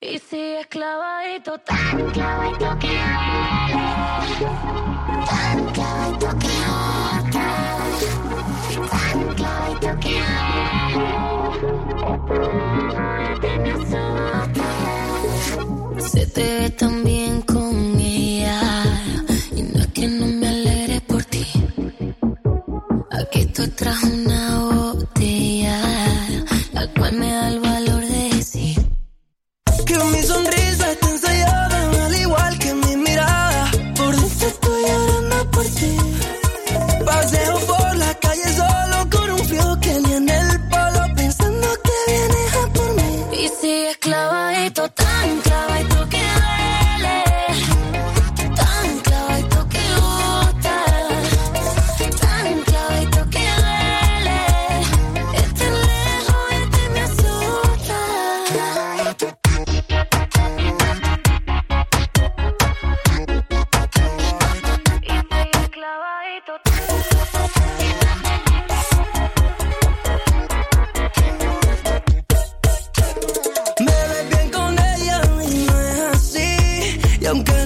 Y sigues clavadito, tan clavadito que duele, tan clavadito que bota, tan clavadito que duele. Se te ve tan bien con ella, y no es que no me alegre por ti. Aquí tú traes una botella, la cual me da el valor de decir que mi sonrisa está ensayada, al igual que mi mirada. Por dentro estoy llorando por ti. Paseo por la calle solo con un frío que ni en el polo, pensando que vienes a por mí. y sigues clavadito, tan clavadito que duele, tan clavadito que bota, tan clavadito que duele. Este lejos, este me asusta. Me ves bien con ella y no es así. Y aunque